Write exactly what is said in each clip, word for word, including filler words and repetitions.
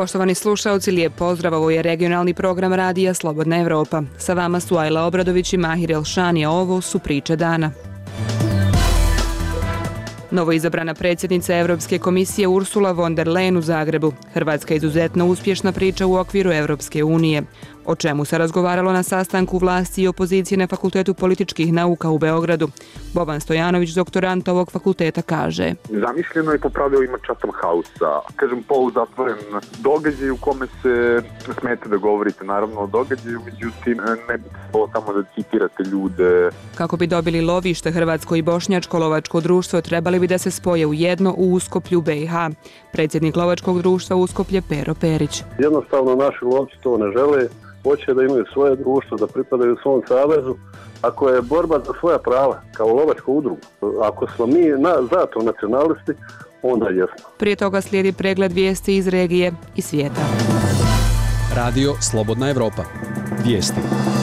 Poštovani slušaoci, lijep pozdrav, ovo je regionalni program Radija Slobodna Evropa. Sa vama su Ajla Obradović i Mahir Elšani, a ovo su priče dana. Novoizabrana predsjednica Europske komisije Ursula von der Leyen u Zagrebu. Hrvatska je izuzetno uspješna priča u okviru Europske unije. O čemu se razgovaralo na sastanku vlasti i opozicije na Fakultetu političkih nauka u Beogradu. Boban Stojanović, doktorant ovog fakulteta, kaže: Zamišljeno je po pravilima Chatham House-a, kažem poluzatvoren događaj u kome se smete da govorite naravno o događaju, međutim ne bi trebalo tamo da citirate ljude. Kako bi dobili lovište, Hrvatsko i Bošnjačko lovačko društvo trebali bi da se spoje u jedno u Uskoplju B i H. Predsjednik lovačkog društva Uskoplje Pero Perić. Jednostavno naši lovci to ne žele. Hoće da imaju svoje društvo, da pripadaju svom savezu. Ako je borba za svoja prava kao lovačku udrugu, ako smo mi na, zato nacionalisti, onda jesmo. Prije toga slijedi pregled vijesti iz regije i svijeta. Radio Slobodna Evropa. Vijesti.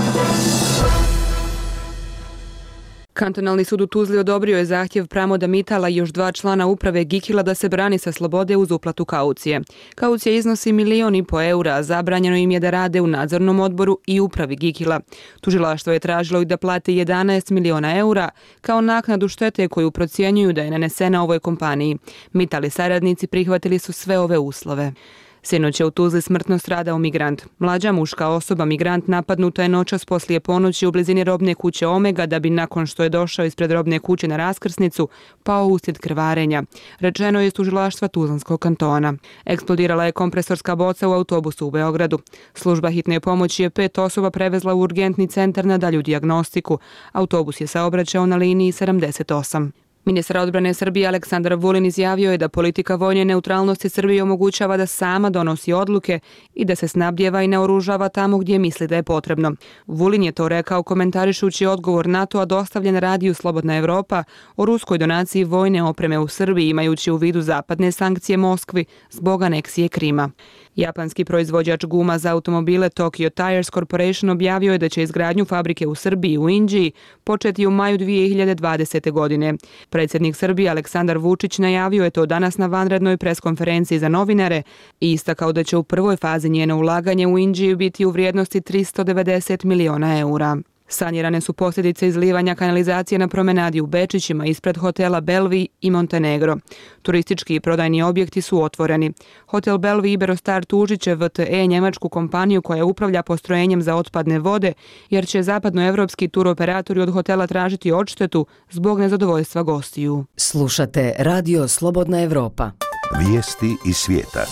Kantonalni sud u Tuzli odobrio je zahtjev Pramoda Mitala i još dva člana uprave Gikila da se brani sa slobode uz uplatu kaucije. Kaucija iznosi milijon i po eura, a zabranjeno im je da rade u nadzornom odboru i upravi Gikila. Tužilaštvo je tražilo i da plate jedanaest miliona eura kao naknadu štete koju procjenjuju da je nanesena ovoj kompaniji. Mital i saradnici prihvatili su sve ove uslove. Sinoć je u Tuzli smrtno stradao migrant. Mlađa muška osoba, migrant, napadnuta je noćas poslije ponoći u blizini robne kuće Omega da bi nakon što je došao ispred robne kuće na raskrsnicu pao uslijed krvarenja. Rečeno je iz tužilaštva Tuzlanskog kantona. Eksplodirala je kompresorska boca u autobusu u Beogradu. Služba hitne pomoći je pet osoba prevezla u urgentni centar na dalju dijagnostiku. Autobus je saobraćao na liniji sedamdeset osam. Ministar odbrane Srbije Aleksandar Vulin izjavio je da politika vojne neutralnosti Srbije omogućava da sama donosi odluke i da se snabdijeva i naoružava tamo gdje misli da je potrebno. Vulin je to rekao komentarišući odgovor NATO-a dostavljen radiju Slobodna Evropa o ruskoj donaciji vojne opreme u Srbiji, imajući u vidu zapadne sankcije Moskvi zbog aneksije Krima. Japanski proizvođač guma za automobile Tokyo Tires Corporation objavio je da će izgradnju fabrike u Srbiji u Inđiji početi u maju dvije hiljade dvadesete. godine. Predsjednik Srbije Aleksandar Vučić najavio je to danas na vanrednoj preskonferenciji za novinare i istakao da će u prvoj fazi njeno ulaganje u Inđiju biti u vrijednosti tristo devedeset miliona eura. Sanirane su posljedice izlivanja kanalizacije na promenadi u Bečićima ispred hotela Belvi i Montenegro. Turistički i prodajni objekti su otvoreni. Hotel Belvi Iberostar tužit će V T E, njemačku kompaniju koja upravlja postrojenjem za otpadne vode, jer će zapadnoevropski turoperatori od hotela tražiti odštetu zbog nezadovoljstva gostiju. Slušate Radio Slobodna Evropa. Vijesti iz svijeta.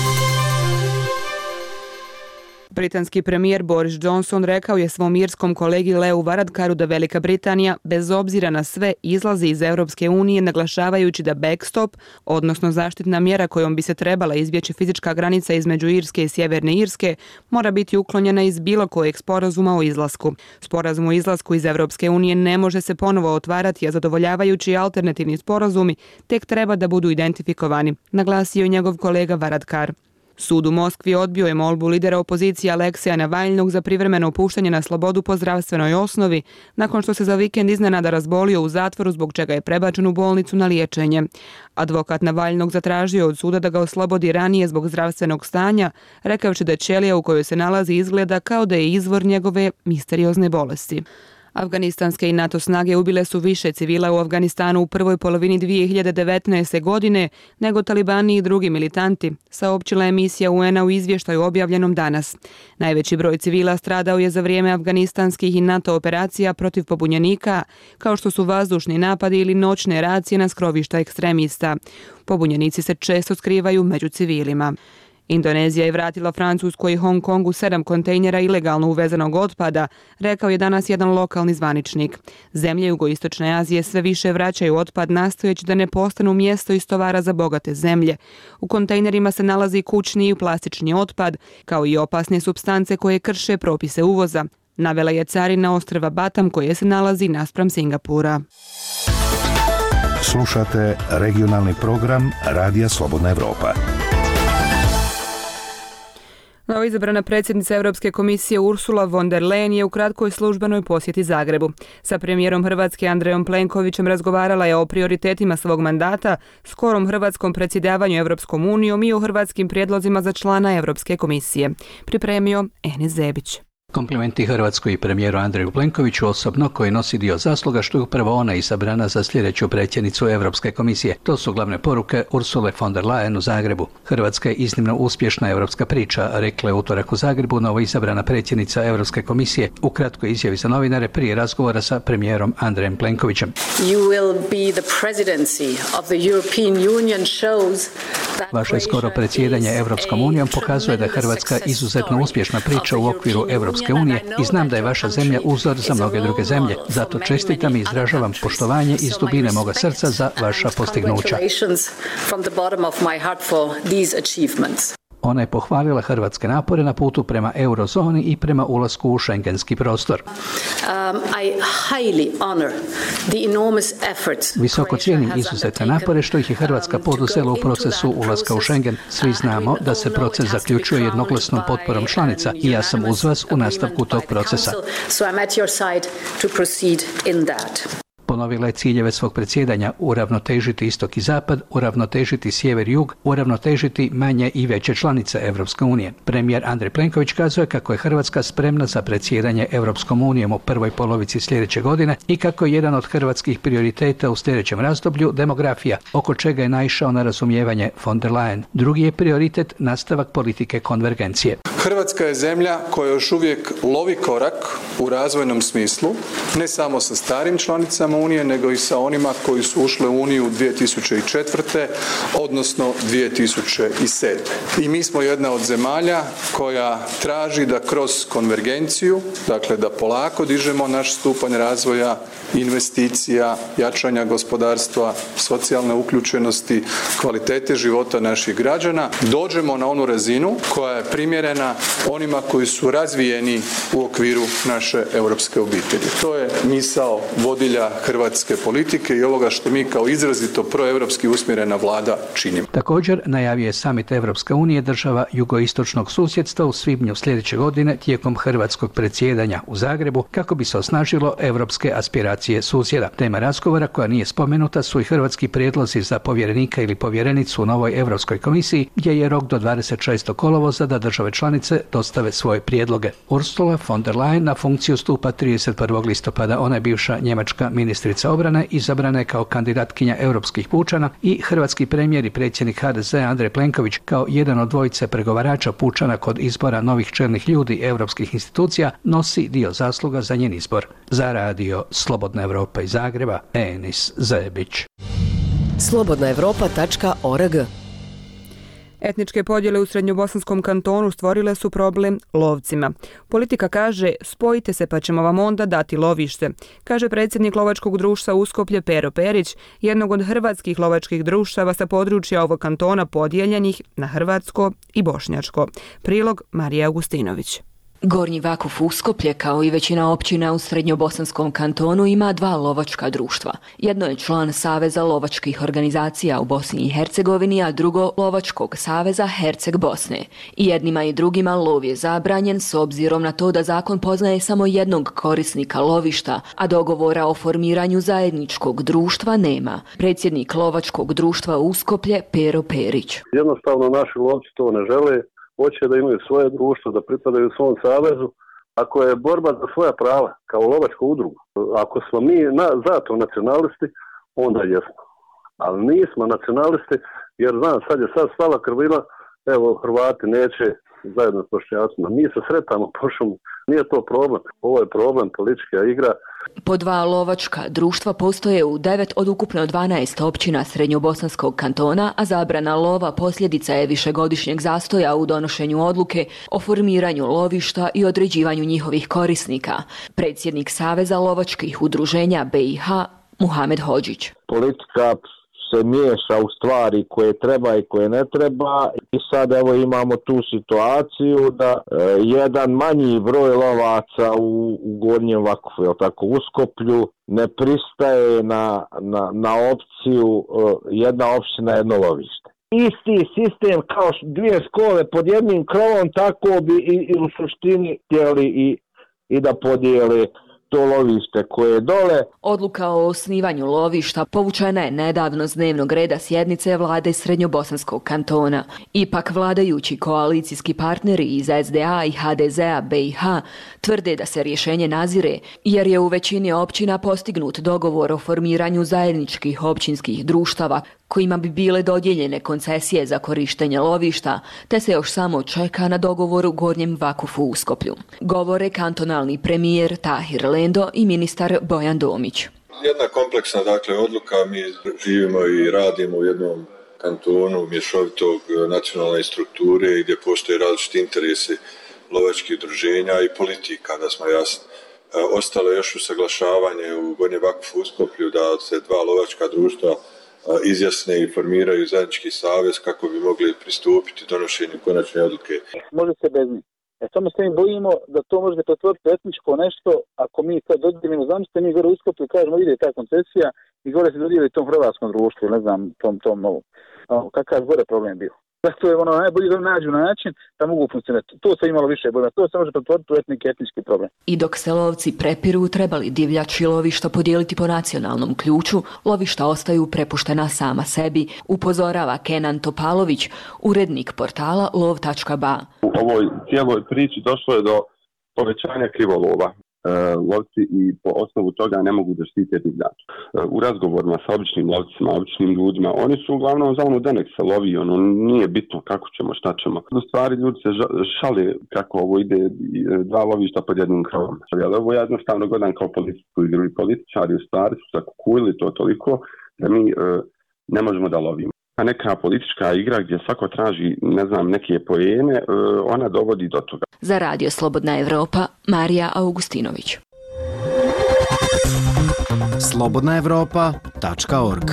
Britanski premijer Boris Johnson rekao je svom irskom kolegi Leu Varadkaru da Velika Britanija bez obzira na sve izlazi iz Europske unije, naglašavajući da backstop, odnosno zaštitna mjera kojom bi se trebala izbjeći fizička granica između Irske i Sjeverne Irske, mora biti uklonjena iz bilo kojeg sporazuma o izlasku. Sporazum o izlasku iz Europske unije ne može se ponovo otvarati, a zadovoljavajući alternativni sporazumi tek treba da budu identifikovani, naglasio je njegov kolega Varadkar. Sud u Moskvi odbio je molbu lidera opozicije Alekseja Navalnog za privremeno puštanje na slobodu po zdravstvenoj osnovi, nakon što se za vikend iznenada razbolio u zatvoru, zbog čega je prebačen u bolnicu na liječenje. Advokat Navalnog zatražio od suda da ga oslobodi ranije zbog zdravstvenog stanja, rekavši da ćelija u kojoj se nalazi izgleda kao da je izvor njegove misteriozne bolesti. Afganistanske i NATO snage ubile su više civila u Afganistanu u prvoj polovini dvije hiljade devetnaeste. godine nego talibani i drugi militanti, saopćila je misija U N A u izvještaju objavljenom danas. Najveći broj civila stradao je za vrijeme afganistanskih i NATO operacija protiv pobunjenika, kao što su vazdušni napadi ili noćne racije na skrovišta ekstremista. Pobunjenici se često skrivaju među civilima. Indonezija je vratila Francuskoj i Hong Kongu sedam kontejnera ilegalno uvezenog otpada, rekao je danas jedan lokalni zvaničnik. Zemlje jugoistočne Azije sve više vraćaju otpad, nastojeći da ne postanu mjesto istovara za bogate zemlje. U kontejnerima se nalazi kućni i plastični otpad, kao i opasne supstance koje krše propise uvoza, navela je carina ostrva Batam koje se nalazi naspram Singapura. Slušate regionalni program Radija Slobodna Evropa. Novoizabrana predsjednica Europske komisije Ursula von der Leyen je u kratkoj službenoj posjeti Zagrebu. Sa premijerom Hrvatske Andrejom Plenkovićem razgovarala je o prioritetima svog mandata, skorom hrvatskom predsjedavanju Europskom unijom i o hrvatskim prijedlozima za člana Europske komisije. Pripremio Enis Zebić. Komplimenti Hrvatskoj i premijeru Andreju Plenkoviću osobno, koji nosi dio zasluga što je upravo ona izabrana za sljedeću predsjednicu Europske komisije. To su glavne poruke Ursule von der Leyen u Zagrebu. Hrvatska je iznimno uspješna europska priča, rekla je u utorak u Zagrebu novoizabrana predsjednica Europske komisije u kratkoj izjavi za novinare prije razgovora sa premijerom Andrejem Plenkovićem. Vaše skoro predsjedanje Europskom unijom pokazuje da je Hrvatska izuzetno uspješna priča u okviru Europske unije i znam da je vaša zemlja uzor za mnoge druge zemlje. Zato čestitam i izražavam poštovanje iz dubine moga srca za vaša postignuća. Ona je pohvalila hrvatske napore na putu prema eurozoni i prema ulasku u šengenski prostor. Visoko cijenim izuzetne napore što ih je Hrvatska poduzela u procesu ulaska u Schengen. Svi znamo da se proces zaključuje jednoglasnom potporom članica i ja sam uz vas u nastavku tog procesa. Ponovila je ciljeve svog predsjedanja: uravnotežiti istok i zapad, uravnotežiti sjever i jug, uravnotežiti manje i veće članice Europske unije. Premijer Andrej Plenković kazuje kako je Hrvatska spremna za predsjedanje Europskom unijom u prvoj polovici sljedeće godine i kako je jedan od hrvatskih prioriteta u sljedećem razdoblju demografija, oko čega je naišao na razumijevanje von der Leyen. Drugi je prioritet nastavak politike konvergencije. Hrvatska je zemlja koja još uvijek lovi korak u razvojnom smislu, ne samo sa starim članicama Unije, nego i sa onima koji su ušle u Uniju dvije tisuće četvrte. odnosno dvije tisuće sedme. I mi smo jedna od zemalja koja traži da kroz konvergenciju, dakle da polako dižemo naš stupanj razvoja, investicija, jačanja gospodarstva, socijalne uključenosti, kvalitete života naših građana, dođemo na onu razinu koja je primjerena onima koji su razvijeni u okviru naše europske obitelji. To je misao vodilja hrvatske politike i ovoga što mi kao izrazito proevropski usmjerena vlada činimo. Također najavio je samit Europske unije država jugoistočnog susjedstva u svibnju sljedeće godine tijekom hrvatskog predsjedanja u Zagrebu kako bi se osnažilo europske aspiracije susjeda. Tema razgovora koja nije spomenuta su i hrvatski prijedlozi za povjerenika ili povjerenicu u novoj Europskoj komisiji, gdje je rok do dvadeset šestog kolovoza da države članice dostave svoje prijedloge. Ursula von der Leyen na funkciju stupa trideset prvog listopada. Ona je bivša njemačka ministrica obrane, izabrana je kao kandidatkinja europskih pučana i hrvatski premijer i predsjednik ha de ze Andrej Plenković kao jedan od dvojice pregovarača pučana kod izbora novih čelnih ljudi europskih institucija nosi dio zasluga za njen izbor. Za radio Slobodna Evropa iz Zagreba, Enis Zebić. slobodna evropa tačka org. Etničke podjele u Srednjobosanskom kantonu stvorile su problem lovcima. Politika kaže: spojite se pa ćemo vam onda dati lovište, kaže predsjednik lovačkog društva Uskoplje Pero Perić, jednog od hrvatskih lovačkih društava sa područja ovog kantona podijeljenih na hrvatsko i bošnjačko. Prilog Marija Augustinović. Gornji Vakuf Uskoplje, kao i većina općina u Srednjobosanskom kantonu, ima dva lovačka društva. Jedno je član Saveza lovačkih organizacija u Bosni i Hercegovini, a drugo Lovačkog saveza Herceg Bosne. I jednima i drugima lov je zabranjen s obzirom na to da zakon poznaje samo jednog korisnika lovišta, a dogovora o formiranju zajedničkog društva nema. Predsjednik Lovačkog društva Uskoplje Pero Perić. Jednostavno naši lovci to ne žele. Hoće da imaju svoje društvo, da pripadaju svom savezu, ako je borba za svoja prava, kao lovačku udrugu. Ako smo mi na, zato nacionalisti, onda jesmo. Ali nismo nacionalisti, jer znam, sad je sad stala krvina, evo, Hrvati neće zajedno s Bošnjacima. Mi se sretamo po šumu, nije to problem. Ovo je problem, politička igra. Po dva lovačka društva postoje u devet od ukupno dvanaest općina Srednjobosanskog kantona, a zabrana lova posljedica je višegodišnjeg zastoja u donošenju odluke o formiranju lovišta i određivanju njihovih korisnika. Predsjednik Saveza lovačkih udruženja be i ha Muhamed Hodžić. Politika se miješa u stvari koje treba i koje ne treba i sad evo imamo tu situaciju da e, jedan manji broj lovaca u, u Gornjem Vakufu, je tako, Uskoplju, ne pristaje na, na, na opciju e, jedna općina, jedno lovište. isti sistem kao dvije škole pod jednim krovom, tako bi i, i u suštini htjeli i, i da podijele to lovište koje je dole. Odluka o osnivanju lovišta povučena je nedavno s dnevnog reda sjednice vlade Srednjobosanskog kantona. Ipak vladajući koalicijski partneri iz S D A i H D Z-a B i H tvrde da se rješenje nazire jer je u većini općina postignut dogovor o formiranju zajedničkih općinskih društava kojima bi bile dodijeljene koncesije za korištenje lovišta, te se još samo čeka na dogovor u Gornjem Vakufu u Uskoplju. Govore kantonalni premijer Tahir Lendo i ministar Bojan Domić. Jedna kompleksna dakle odluka, mi živimo i radimo u jednom kantonu mješovitog nacionalne strukture gdje postoje različiti interesi lovačkih udruženja i politika, da smo jasni. Ostalo je još usaglašavanje u Gornjem Vakufu u Uskoplju da se dva lovačka društva izjasne i formiraju zajednički savez kako bi mogli pristupiti donošenju konačne odluke. Može se bez njih. E samo se mi bojimo da to može pretvoriti etničko nešto, ako mi sad dodijelimo, zamislite mi gore u Uskoplju i kažemo ide ta koncesija i gore se dodijeli tom hrvatskom društvu, ne znam, tom, tom novom. Kakav gore problem bio. Zato je ono najbolje da nađu način da mogu funkcionirati. To se imalo više bojima, to se može pretvoriti u etniki, etnički problem. I dok se lovci prepiru trebali divljači lovišta podijeliti po nacionalnom ključu, lovišta ostaju prepuštena sama sebi, upozorava Kenan Topalović, urednik portala lov tačka ba. U ovoj cijeloj priči došlo je do povećanja krivolova. Lovci i po osnovu toga ne mogu da štite divljač. U razgovorima sa običnim lovcima, običnim ljudima, oni su uglavnom za ono da nek se lovi, ono nije bitno kako ćemo, šta ćemo. U stvari ljudi se šale kako ovo ide dva lovišta pod jednim krovom. Ali ovo ja jednostavno gledam kao političku igru i političari u stvari su zakukujili to toliko da mi e, ne možemo da lovimo. A neka politička igra gdje svako traži, ne znam, neke poene, ona dovodi do toga. Za Radio Slobodna Evropa, Marija Augustinović. slobodna evropa tačka org.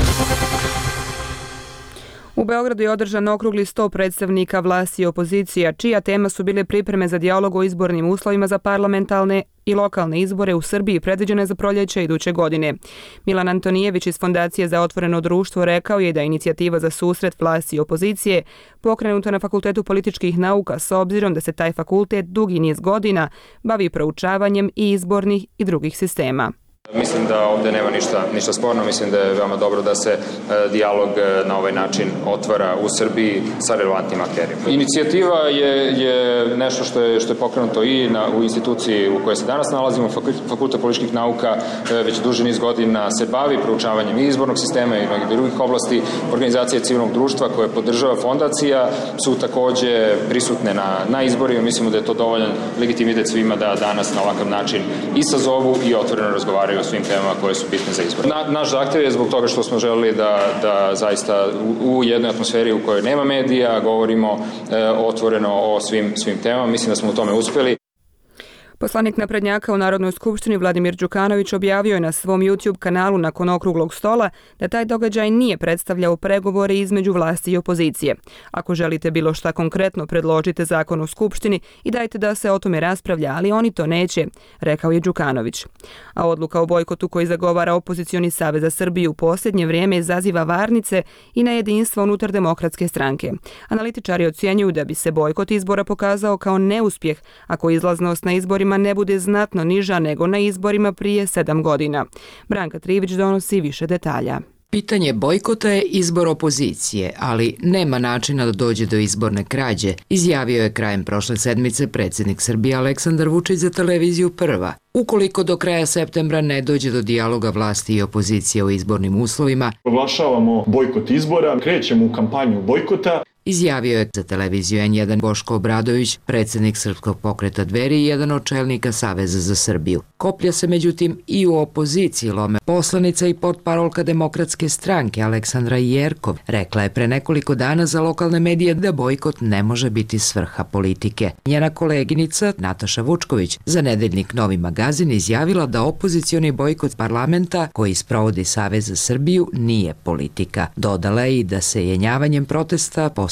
U Beogradu je održan okrugli sto predstavnika vlasti i opozicija, čija tema su bile pripreme za dijalog o izbornim uslovima za parlamentarne i lokalne izbore u Srbiji predviđene za proljeće iduće godine. Milan Antonijević iz Fondacije za otvoreno društvo rekao je da inicijativa za susret vlasti i opozicije pokrenuta na Fakultetu političkih nauka s obzirom da se taj fakultet dugi niz godina bavi proučavanjem i izbornih i drugih sistema. Mislim da ovdje nema ništa, ništa sporno, mislim da je veoma dobro da se e, dijalog e, na ovaj način otvara u Srbiji sa relevantnim akterima. Inicijativa je, je nešto što je, što je pokrenuto i na, u instituciji u kojoj se danas nalazimo, Fakultet političkih nauka, e, već duži niz godina se bavi proučavanjem i izbornog sistema i mnogih drugih oblasti. Organizacije civilnog društva koje podržava fondacija su takođe prisutne na, na izborima. Mislimo da je to dovoljan legitimitet svima da danas na ovakav način i sazovu i otvoreno razgovaraju o svim temama koje su bitne za izbor. Na, naš zahtjev je zbog toga što smo želeli da, da zaista u, u jednoj atmosferi u kojoj nema medija govorimo e, otvoreno o svim, svim temama. Mislim da smo u tome uspjeli. Poslanik naprednjaka u Narodnoj skupštini Vladimir Đukanović objavio je na svom YouTube kanalu nakon okruglog stola da taj događaj nije predstavljao pregovore između vlasti i opozicije. Ako želite bilo šta konkretno, predložite zakon u skupštini i dajte da se o tome raspravlja, ali oni to neće, rekao je Đukanović. A odluka o bojkotu koji zagovara opozicioni Savez za Srbiju u posljednje vrijeme izaziva varnice i nejedinstvo unutar Demokratske stranke. Analitičari ocjenjuju da bi se bojkot izbora pokazao kao neuspjeh ako izlaznost na izborima ne bude znatno niža nego na izborima prije sedam godina. Branka Trivić donosi više detalja. Pitanje bojkota je izbor opozicije, ali nema načina da dođe do izborne krađe, izjavio je krajem prošle sedmice predsjednik Srbije Aleksandar Vučić za televiziju Prva. Ukoliko do kraja septembra ne dođe do dijaloga vlasti i opozicije o izbornim uslovima, proglašavamo bojkot izbora, krećemo u kampanju bojkota. Izjavio je za televiziju N jedan Boško Obradović, predsjednik Srpskog pokreta Dveri i jedan od čelnika Saveza za Srbiju. Koplja se međutim i u opoziciji lome. Poslanica i potparolka Demokratske stranke Aleksandra Jerkov rekla je pre nekoliko dana za lokalne medije da bojkot ne može biti svrha politike. Njena koleginica Nataša Vučković za nedeljnik Novi magazin izjavila da opozicioni bojkot parlamenta koji sprovodi Savez za Srbiju nije politika. Dodala je i da se jenjavanjem protesta posle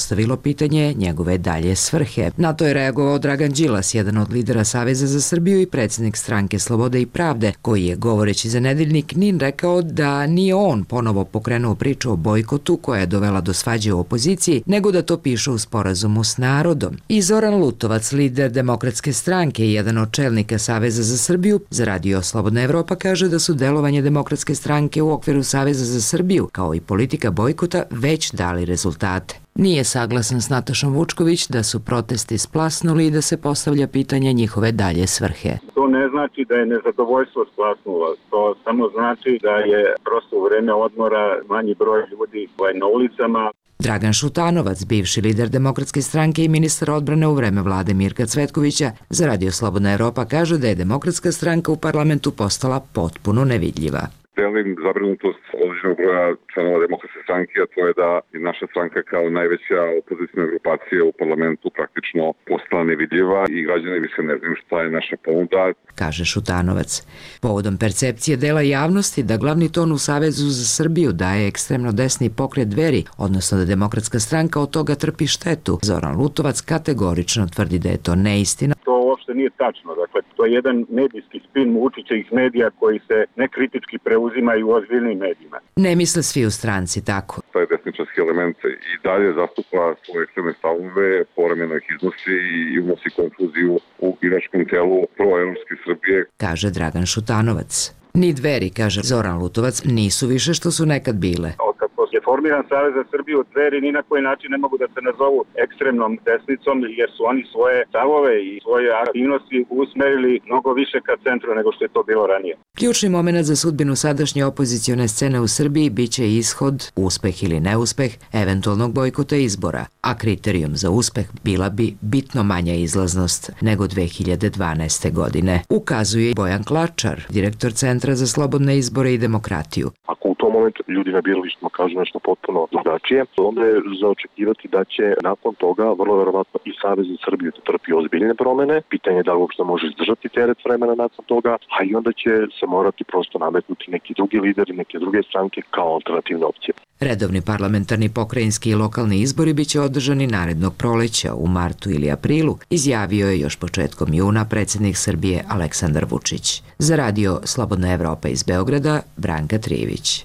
postavilo pitanje njegove dalje svrhe. Na to je reagovao Dragan Đilas, jedan od lidera Saveza za Srbiju i predsjednik stranke Slobode i pravde, koji je, govoreći za Nedeljnik N I N, rekao da nije on ponovo pokrenuo priču o bojkotu koja je dovela do svađe u opoziciji, nego da to piše u sporazumu s narodom. I Zoran Lutovac, lider Demokratske stranke i jedan od čelnika Saveza za Srbiju, za Radio Slobodna Evropa kaže da su delovanje Demokratske stranke u okviru Saveza za Srbiju, kao i politika bojkota, već dali rezultate. Nije saglasan s Natašom Vučković da su protesti splasnuli i da se postavlja pitanje njihove dalje svrhe. To ne znači da je nezadovoljstvo splasnulo, to samo znači da je prosto u vreme odmora manji broj ljudi na ulicama. Dragan Šutanovac, bivši lider Demokratske stranke i ministar odbrane u vreme vlade Mirka Cvetkovića, za Radio Slobodna Evropa kaže da je Demokratska stranka u parlamentu postala potpuno nevidljiva. Delim zabrinutost određenog broja članova Demokratske stranke, a to je da je naša stranka kao najveća opozicijna grupacija u parlamentu praktično postala nevidljiva i građani više ne znaju šta je naša ponuda, kaže Šutanovac. Povodom percepcije dela javnosti da glavni ton u Savezu za Srbiju daje ekstremno desni pokret Dveri, odnosno da Demokratska stranka od toga trpi štetu, Zoran Lutovac kategorično tvrdi da je to neistina. To uopšte nije tačno. Dakle, to je jedan medijski spin Vučićevih medija koji se nekritički preuzimaju u ozbiljnim medijima. Ne misle svi u stranci tako. Taj desničarski element i dalje zastupa svoje ekstremne stavove, povremeno ih iznosi i unosi konfuziju u biračkom telu proevropske Srbije, kaže Dragan Šutanovac. Ni Dveri, kaže Zoran Lutovac, nisu više što su nekad bile. Od je formiran Savez za Srbiju, Dveri ni na koji način ne mogu da se nazovu ekstremnom desnicom, jer su oni svoje stavove i svoje aktivnosti usmerili mnogo više ka centru nego što je to bilo ranije. Ključni moment za sudbinu sadašnje opozicione scene u Srbiji biće ishod, uspeh ili neuspeh, eventualnog bojkota izbora, a kriterijum za uspeh bila bi bitno manja izlaznost nego dve hiljade dvanaeste. godine, ukazuje Bojan Klačar, direktor Centra za slobodne izbore i demokratiju. Ako u tom momentu ljudi na biralištima kažu nešto potpuno drugačije, onda je za očekivati da će nakon toga vrlo verovatno i Savez za Srbiju da trpi ozbiljne promene. Pitanje je da li uopšte može izdržati teret vremena nakon toga, a i onda će se morati prosto nametnuti neki drugi lideri, neke druge stranke kao alternativne opcije. Redovni parlamentarni, pokrajinski i lokalni izbori biće održani narednog proleća u martu ili aprilu, izjavio je još početkom juna predsjednik Srbije Aleksandar Vučić. Za Radio Slobodna Evropa iz Beograda, Branka Trijević.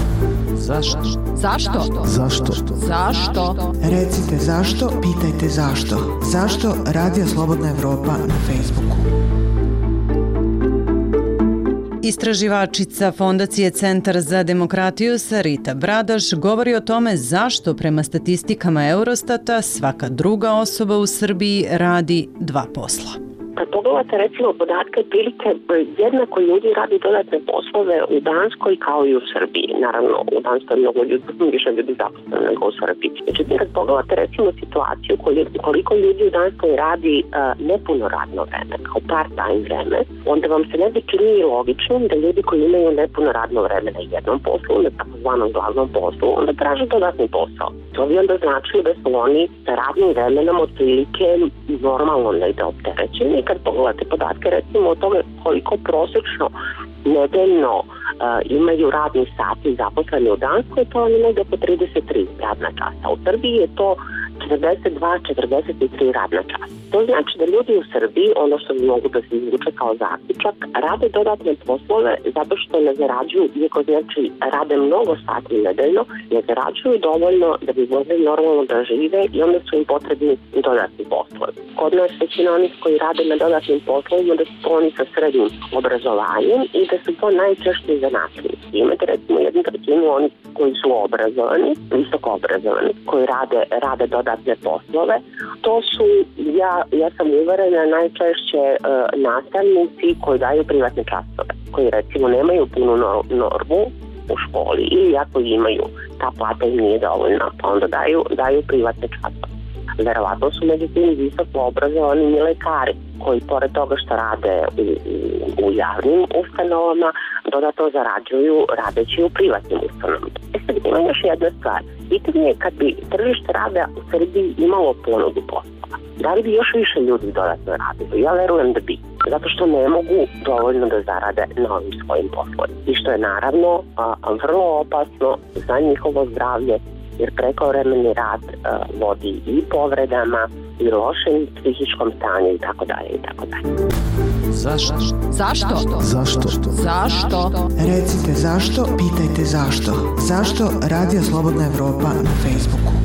Zašto? Zašto? Zašto? Zašto? Recite zašto, pitajte zašto. Zašto Radio Slobodna Evropa na Facebooku? Istraživačica Fondacije Centar za demokratiju Sarita Bradaš govori o tome zašto prema statistikama Eurostata svaka druga osoba u Srbiji radi dva posla. Kad pogledate recimo podatke, otprilike jednako ljudi radi dodatne poslove u Danskoj kao i u Srbiji. Naravno, u Danskoj mnogo ljudi, više ljudi zaposleno nego u Srbiji. Međutim, kad pogledate recimo situaciju koliko ljudi u Danskoj radi uh, nepuno radno vreme, kao part-time vreme, onda vam se ne bi čini logično da ljudi koji imaju nepuno radno vreme na jednom poslu, na takozvanom glavnom poslu, onda traže dodatni posao. To bi onda značilo da su oni sa radnim vremenom otprilike normalno negde opterećeni. Kad pogledate podatke recimo o tome koliko prosečno nedeljno uh, imaju radni sati zaposleni u Danskoj, to je negde oko trideset tri radna časa. U Srbiji je to četrdeset dva do četrdeset tri radna časa. To znači da ljudi u Srbiji, ono što bi mogu da se izvuče kao zaključak, rade dodatne poslove zato što ne zarađuju, iako znači rade mnogo sati nedeljno, ne zarađuju dovoljno da bi mogli normalno da žive i onda su im potrebni dodatni poslovi. Kod nas većina onih koji rade na dodatnim poslovima da su to oni sa srednjim obrazovanjem i da su to najčešće zanatljivi. Imate recimo jednu trećinu onih koji su obrazovani, visoko obrazovani, koji rade, rade dodatne poslove. To su, ja, ja sam uverena, najčešće uh, nastavnici koji daju privatne časove, koji recimo nemaju punu normu u školi ili ako imaju, ta plata im nije dovoljna, pa onda daju, daju privatne časove. Verovatno su među tim visoko obrazovani i lekari koji pored toga što rade u, u, u javnim ustanovama dodatno zarađuju radeći u privatnim ustanovama. E sad ima još jedna stvar. Pitanje je kad bi tržište rada u Srbiji imalo ponudu poslova, da li bi još više ljudi dodatno radili? Ja verujem da bi. Zato što ne mogu dovoljno da zarade na ovim svojim poslovima. I što je naravno a, vrlo opasno za njihovo zdravlje jer prekovremeni rad uh, vodi i povredama i lošem psihičkom stanju i tako dalje i tako dalje. Zašto? Zašto? Zašto? Zašto? Recite zašto, pitajte zašto. Zašto Radio Slobodna Evropa na Facebooku?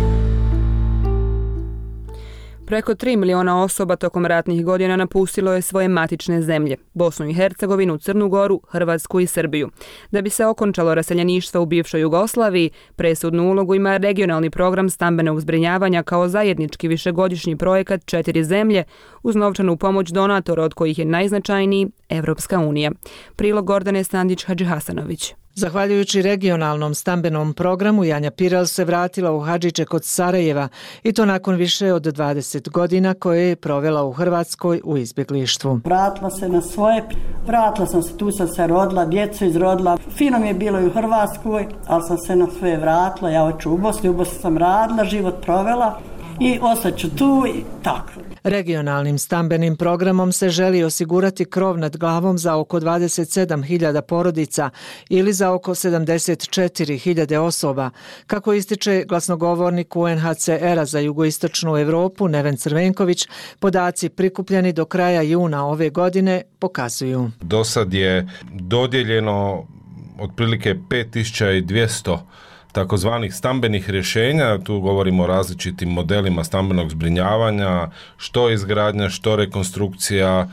Preko tri miliona osoba tokom ratnih godina napustilo je svoje matične zemlje, Bosnu i Hercegovinu, Crnu Goru, Hrvatsku i Srbiju. Da bi se okončalo raseljeništvo u bivšoj Jugoslaviji, presudnu ulogu ima regionalni program stambenog zbrinjavanja kao zajednički višegodišnji projekat četiri zemlje uz novčanu pomoć donatora od kojih je najznačajniji Evropska unija. Prilog Gordane Sandić-Hadžihasanović. Zahvaljujući regionalnom stambenom programu, Janja Pirel se vratila u Hadžiće kod Sarajeva i to nakon više od dvadeset godina koje je provela u Hrvatskoj u izbjeglištvu. Vratila se na svoje, vratila sam se, tu sam se rodila, djecu izrodila. Fino mi je bilo i u Hrvatskoj, ali sam se na svoje vratila, ja hoću u Bosni, u Bosni sam radila, život provela i ostaću tu i tako. Regionalnim stambenim programom se želi osigurati krov nad glavom za oko dvadeset sedam hiljada porodica ili za oko sedamdeset četiri hiljade osoba. Kako ističe glasnogovornik U N H C R-a za jugoistočnu Europu Neven Crvenković, podaci prikupljeni do kraja juna ove godine pokazuju. Do sad je dodijeljeno otprilike pet tisuća dvjesto takozvanih stambenih rješenja, tu govorimo o različitim modelima stambenog zbrinjavanja, što izgradnja, što rekonstrukcija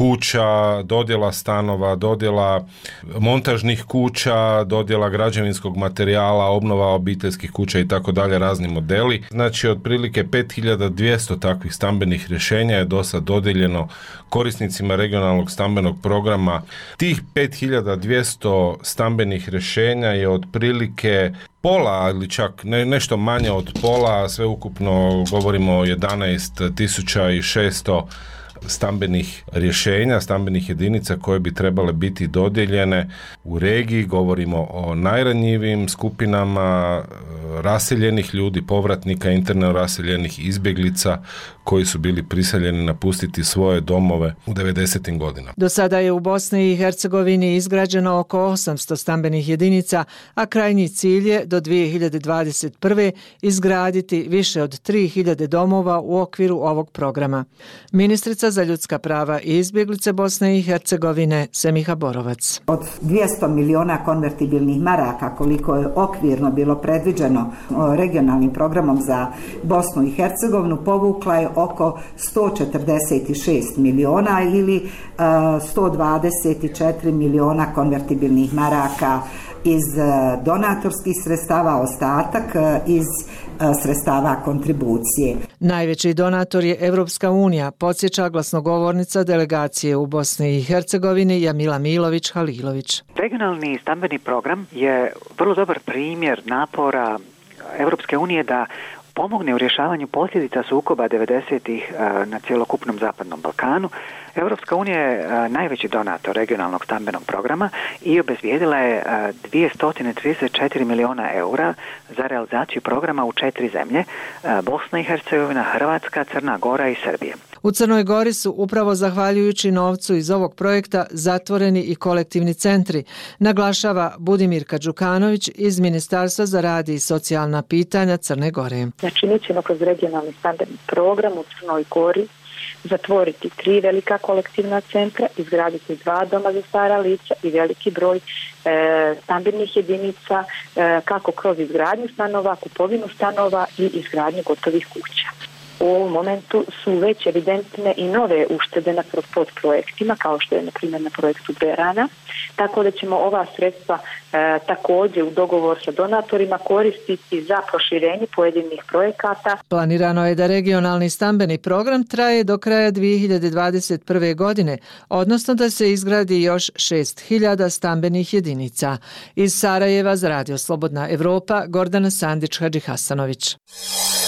kuća, dodjela stanova, dodjela montažnih kuća, dodjela građevinskog materijala, obnova obiteljskih kuća i tako dalje, razni modeli. Znači, otprilike pet hiljada dvjesto takvih stambenih rješenja je do sad dodijeljeno korisnicima regionalnog stambenog programa. Tih pet hiljada dvjesto stambenih rješenja je otprilike pola ili čak ne, nešto manje od pola, sve ukupno govorimo o jedanaest tisuća šesto stambenih rješenja, stambenih jedinica koje bi trebale biti dodijeljene u regiji. Govorimo o najranjivijim skupinama raseljenih ljudi, povratnika, interno raseljenih, izbjeglica koji su bili prisiljeni napustiti svoje domove u devedesetim godinama. Do sada je u Bosni i Hercegovini izgrađeno oko osamsto stambenih jedinica, a krajnji cilj je do dvije hiljade dvadeset prve izgraditi više od tri hiljade domova u okviru ovog programa. Ministrica za ljudska prava i izbjeglice Bosne i Hercegovine Semiha Borovac. Od dvjesto miliona konvertibilnih maraka koliko je okvirno bilo predviđeno regionalnim programom za Bosnu i Hercegovinu, povukla je oko sto četrdeset šest miliona ili uh, sto dvadeset četiri miliona konvertibilnih maraka iz uh, donatorskih sredstava, ostatak uh, iz uh, sredstava kontribucije. Najveći donator je Evropska unija, podsjeća glasnogovornica delegacije u Bosni i Hercegovini Jamila Milović-Halilović. Regionalni stambeni program je vrlo dobar primjer napora Evropske unije da pomogne u rješavanju posljedica sukoba devedesetih na cjelokupnom Zapadnom Balkanu. Europska unija je najveći donator regionalnog stambenog programa i obezbijedila je dvjesto trideset četiri miliona eura za realizaciju programa u četiri zemlje: Bosna i Hercegovina, Hrvatska, Crna Gora i Srbija. U Crnoj Gori su upravo zahvaljujući novcu iz ovog projekta zatvoreni i kolektivni centri, naglašava Budimirka Đukanović iz Ministarstva za rad i socijalna pitanja Crne Gore. Znači, mi ćemo kroz regionalni stambeni program u Crnoj Gori zatvoriti tri velika kolektivna centra, izgraditi dva doma za stara lica i veliki broj e, stambenih jedinica, e, kako kroz izgradnju stanova, kupovinu stanova i izgradnju gotovih kuća. U ovom momentu su već evidentne i nove uštede na podprojektima, kao što je na primjer na projektu Berana, tako da ćemo ova sredstva e, također u dogovor sa donatorima koristiti za proširenje pojedinih projekata. Planirano je da regionalni stambeni program traje do kraja dvije hiljade dvadeset prve. godine, odnosno da se izgradi još šest hiljada stambenih jedinica. Iz Sarajeva za Radio Slobodna Evropa, Gordana Sandić-Hadžihasanović.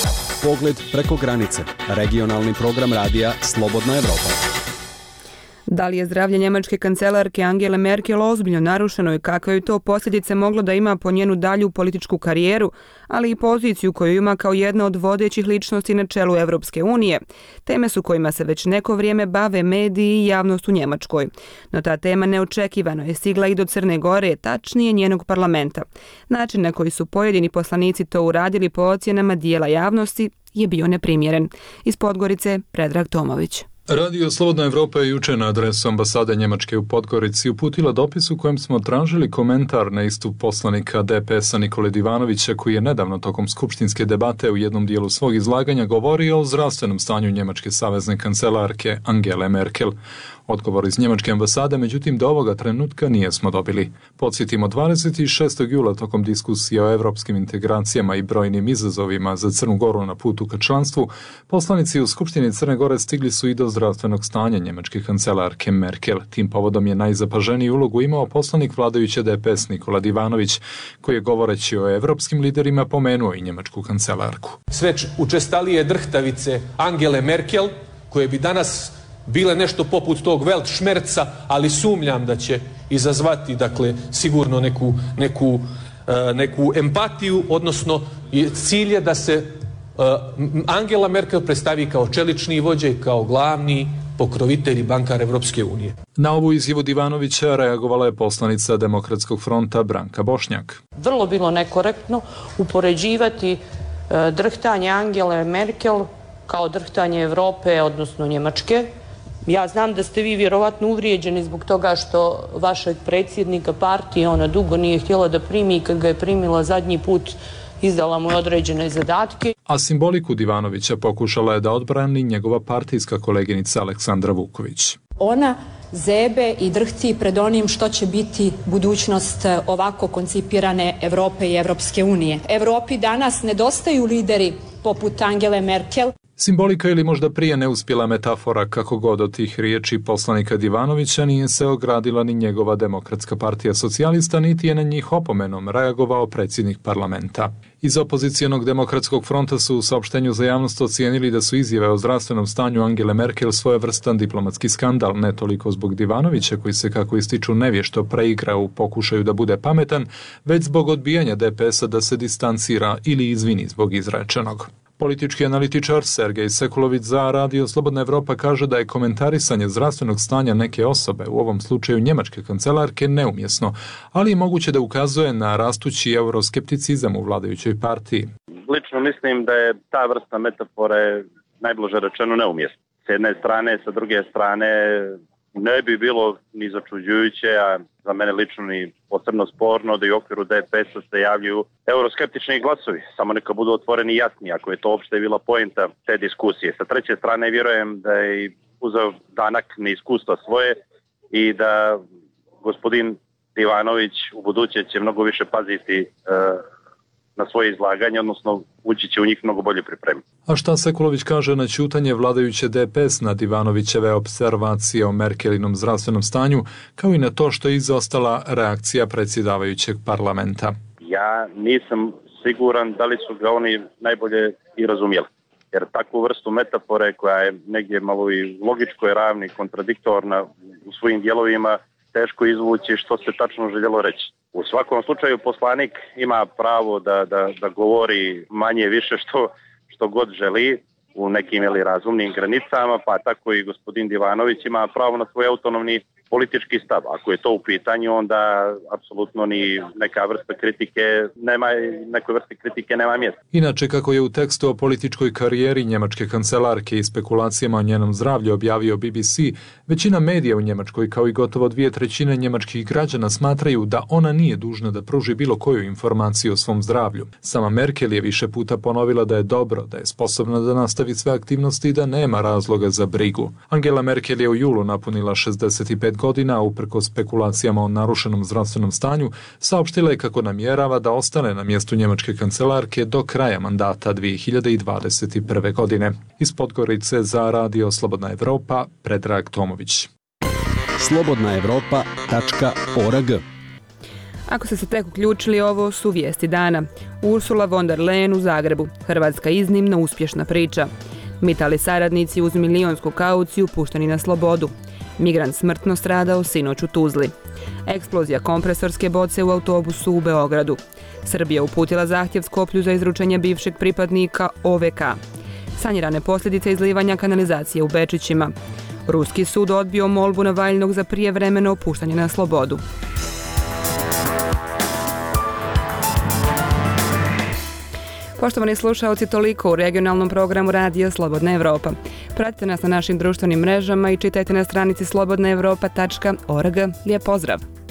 Pogled preko granice. Regionalni program radija Slobodna Evropa. Da li je zdravlje njemačke kancelarke Angele Merkel ozbiljno narušeno i kakve je to posljedice moglo da ima po njenu dalju političku karijeru, ali i poziciju koju ima kao jedna od vodećih ličnosti na čelu Evropske unije? Teme su kojima se već neko vrijeme bave mediji i javnost u Njemačkoj. No ta tema neočekivano je stigla i do Crne Gore, tačnije njenog parlamenta. Način na koji su pojedini poslanici to uradili po ocjenama dijela javnosti je bio neprimjeren. Iz Podgorice, Predrag Tomović. Radio Slobodna Evropa je juče na adresu ambasade Njemačke u Podgorici uputila dopis u kojem smo tražili komentar na istup poslanika D P S-a Nikole Divanovića, koji je nedavno tokom skupštinske debate u jednom dijelu svog izlaganja govorio o zdravstvenom stanju njemačke savezne kancelarke Angele Merkel. Odgovor iz njemačke ambasade, međutim, do ovoga trenutka nije smo dobili. Podsjetimo, dvadeset šestog jula tokom diskusije o evropskim integracijama i brojnim izazovima za Crnu Goru na putu ka članstvu, poslanici u Skupštini Crne Gore stigli su i do zdravstvenog stanja njemačke kancelarke Merkel. Tim povodom je najzapaženiji ulogu imao poslanik vladajuće D P S Nikola Divanović, koji je govoreći o evropskim liderima pomenuo i njemačku kancelarku. Sve učestalije drhtavice Angele Merkel, koje bi danas bile nešto poput tog Weltschmerza, ali sumnjam da će izazvati, dakle, sigurno neku, neku, neku empatiju, odnosno cilj je da se Angela Merkel predstavi kao čelični vođa i kao glavni pokrovitelj i bankar Evropske unije. Na ovu izjavu Divanovića reagovala je poslanica Demokratskog fronta Branka Bošnjak. Vrlo bilo nekorektno upoređivati drhtanje Angele Merkel kao drhtanje Evrope, odnosno Njemačke. Ja znam da ste vi vjerovatno uvrijeđeni zbog toga što vašeg predsjednika partije ona dugo nije htjela da primi i kad ga je primila zadnji put izdala mu određene zadatke. A simboliku Divanovića pokušala je da odbrani njegova partijska koleginica Aleksandra Vuković. Ona zebe i drhti pred onim što će biti budućnost ovako koncipirane Evrope i Evropske unije. Evropi danas nedostaju lideri poput Angele Merkel. Simbolika ili možda prije neuspjela metafora, kako god od tih riječi poslanika Divanovića, nije se ogradila ni njegova Demokratska partija socijalista, niti je na njih opomenom reagovao predsjednik parlamenta. Iz opozicijonog Demokratskog fronta su u saopštenju za javnost ocijenili da su izjave o zdravstvenom stanju Angele Merkel svojevrstan diplomatski skandal, ne toliko zbog Divanovića, koji se, kako ističu, nevješto preigra u pokušaju da bude pametan, već zbog odbijanja D P S-a da se distancira ili izvini zbog izrečenog. Politički analitičar Sergej Sekulović za Radio Slobodna Evropa kaže da je komentarisanje zdravstvenog stanja neke osobe, u ovom slučaju njemačke kancelarke, neumjesno, ali je moguće da ukazuje na rastući euroskepticizam u vladajućoj partiji. Lično mislim da je ta vrsta metafore najblaže rečeno neumjesna. S jedne strane, sa druge strane, ne bi bilo ni začuđujuće, a za mene lično ni posebno sporno da i u okviru D P S-a se javljaju euroskeptični glasovi. Samo neka budu otvoreni i jasni, ako je to uopšte bila poenta te diskusije. Sa treće strane, vjerujem da je uzeo danak neiskustva svoje i da gospodin Divanović u buduće će mnogo više paziti e, na svoje izlaganje, odnosno ući će u njih mnogo bolje pripremiti. A šta Sekulović kaže na ćutanje vladajuće D P S na Divanovićeve observacije o Merkelinom zdravstvenom stanju, kao i na to što je izostala reakcija predsjedavajućeg parlamenta? Ja nisam siguran da li su ga oni najbolje i razumjeli. Jer takvu vrstu metafore koja je negdje malo i logičkoj ravni, kontradiktorna u svojim dijelovima, teško izvući što se tačno željelo reći. U svakom slučaju poslanik ima pravo da, da, da govori manje više što, što god želi u nekim ili razumnim granicama, pa tako i gospodin Divanović ima pravo na svoj autonomni politički stav. Ako je to u pitanju, onda apsolutno ni neka vrsta kritike nema, nekoj vrsti kritike nema mjesta. Inače, kako je u tekstu o političkoj karijeri njemačke kancelarke i spekulacijama o njenom zdravlju objavio B B C, većina medija u Njemačkoj, kao i gotovo dvije trećine njemačkih građana, smatraju da ona nije dužna da pruži bilo koju informaciju o svom zdravlju. Sama Merkel je više puta ponovila da je dobro, da je sposobna da nastavi sve aktivnosti i da nema razloga za brigu. Angela Merkel je u julu napunila šezdeset pet godina, uprkos spekulacijama o narušenom zdravstvenom stanju, saopštila je kako namjerava da ostane na mjestu njemačke kancelarke do kraja mandata dvije hiljade dvadeset prve. godine. Iz Podgorice za Radio Slobodna Evropa, Predrag Tomović. slobodna evropa tačka org. Ako ste se tek uključili, ovo su vijesti dana. Ursula von der Leyen u Zagrebu. Hrvatska iznimno uspješna priča. Mitali saradnici uz milionsku kauciju pušteni na slobodu. Migrant smrtno stradao sinoć u Tuzli. Eksplozija kompresorske boce u autobusu u Beogradu. Srbija uputila zahtjev Skoplju za izručenje bivšeg pripadnika O V K. Sanirane posljedice izlivanja kanalizacije u Bečićima. Ruski sud odbio molbu Navaljnog za prijevremeno puštanje na slobodu. Poštovani slušaoci, toliko u regionalnom programu Radija Slobodna Evropa. Pratite nas na našim društvenim mrežama i čitajte na stranici slobodna evropa tačka org. Lijep pozdrav!